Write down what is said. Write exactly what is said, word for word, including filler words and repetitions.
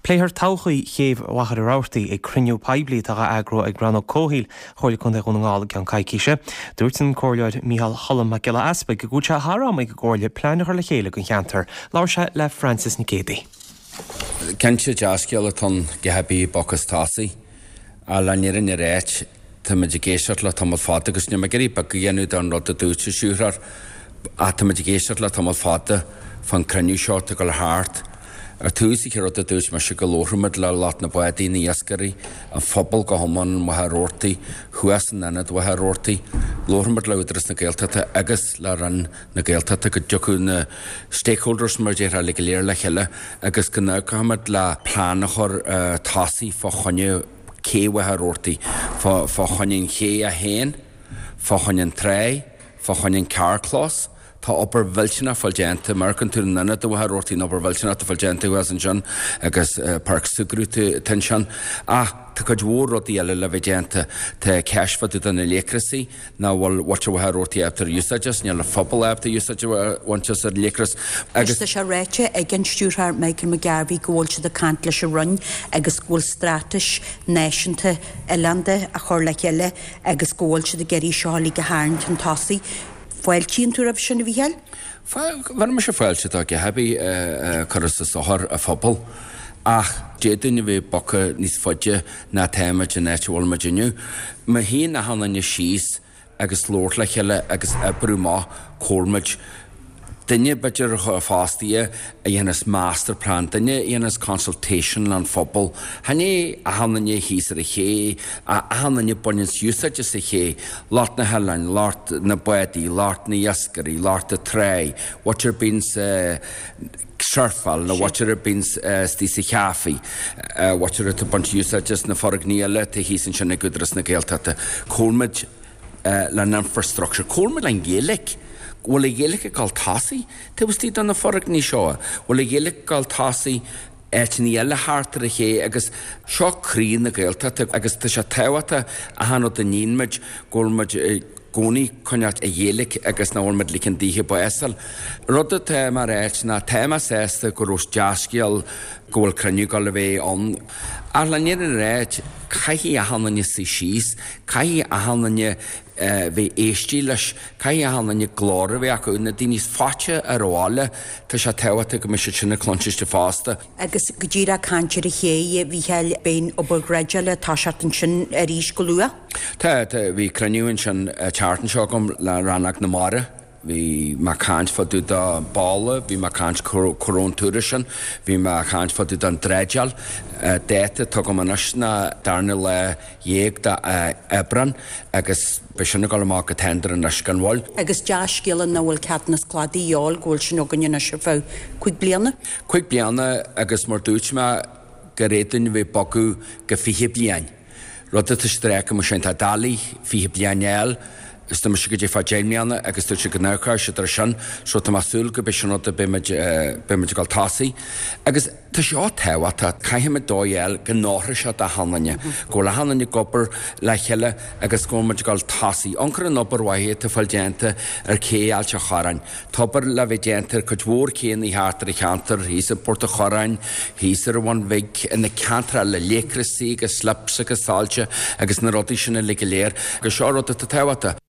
Pléithir tauchaí chéamh wachar aráirtaí ag cruinniú peblií aga agro ag Grano Cóhíl choirle chun chun ngáil gan caiiciise. Dúirtin cóirleid Mícheál Hallam a Gile Aspa go gúte harám ag gcóirle pleanachar le chéile go cheantar. Láir se le Francis na Cédaí. Kense jasceal atá gehebí bocas tásaí a leníar in réit tá muid géisiart le tá fáta agus ne gurí bag dhéanú an rud a dúte siúrar a tá muid géisiart le tá fáta fan cruniú seáta go le háart a túsí chu rud a dúis mar se go lóramid le lá na buí na iascarí an phobal go thoman watharóirtaí chuas an enad watharóirtaí lóramid le údras na Gaeltachta agus le ran na Gaeltachta go deochú na stakeholders mar déir le go léir le cheile agus go náchamad le plánachar uh, tásaí fá chonne cé watharóirtaí fá chonne ché a héin fá chonne tré fá chonne carclás Tá obair bhilsena fáilte mar an tú nana do watharóirtaí obair bhilsena tá fáilte was an John agus uh, Park Sugrú ten sean a tá go dhór rodí eile le bheitgéanta tá ceisfa tú na lécrasaí ná bhfuil wate watharóirtaí after usages ne le phobal after usage wantas ar lécras agus tá se réite ag an stúrthar Michael McGarvey ghfuil se de cant leis a run agus ghfuil stratis náisiúnta eilande a chur le ceile agus ghfuil se de geirí seálaí go háirn an tásaí Fáil tín tú rah sinna bhíheal? Bhar me se fáilte tá go hebí churas a sothar a phobal ach déadúine bheith bocha níos foide na téime in éitehil me duniu. Ma hí na hananne síos agus lóir le cheile agus brúmá cóirmeid Dinne beidir fástaí a dhéanas masterplan, dinne dhéanas consultation an phobal. Hanné a hananne hís ar a ché, a hananne buinins usage a ché, lát na helain, lát na buí, lát na iascarí, lát a tré, what are bins uh, Sharfal, na what are bins uh, stísa cheafaí, uh, what are a bunch usages na forag níala, te hís an sinna gudras na Gaeltachta. Cólmid uh, le infrastructure, cólmid an Gaelic. Bhfuil i ggéalacha gáil tásaí, te bhs tíad an na forag ní seo. Bhfuil i ggéalacha gáil tásaí éit ní eile háartar a ché agus seo crí na Gaeltachta agus tá se táhata a hanad a níonmid ggóilmid gcónaí coineart a dhéalacha agus na bhfuilmid licin díthe ba easal. Rud a téma réit na téma sésta go rús deascail go bhfuil cruniú gáil a bheith an. A leníar an réit caithí a hananne sa síos, caithí a hananne bheith éistí leis, caithí a hananne glóra bheith acu na daoine fáte ar bháile tá se táhata go mis sinna clontiiste fásta. Agus go dtíra cantir a ché bhíheal ben obair greide le táseart an sin a rís go lua? Tá bhí cruniúin sin teartan seo gom le ranach na mara. Bhí má cáint fadú da bála, bhí má cáint corón túirisin, bhí má cáint fadú an dréideal, déta tu go manas na darna le dhéag da ebran agus be sinna go má go tendar an nas gan bháil. Agus deas céalan na bhfuil ceadnas cládaí eáil ghfuil sin ó ganne se fá chuig bliana? Chuig bliana agus mar dúirt me go réitin bheith bogu go fiche blian. Rudda tá streic mar sin tá dalí fiche blianéil, Is tá si go dé fá déimneanna agus tú si go náchar se ar sin seo tá masúil go beisiúnta beimiid gáil tásaí. Agus tá seo táhata caiimiid dóhéil go náthir se a hananne. Go le hananne gopur le cheile agus gcóimiid gáil tásaí. Ancra an obair waithe tá fáil déanta ar céal se chorain. Tábar le bheith déantar chu dhór céan í hátar i cheantar, hís a porta chorain, hís ar bhain bheith ina ceantra le lécrasaí agus slipsa agus sáilte agus na rodí sinna le go léir, go seo rud a táhata.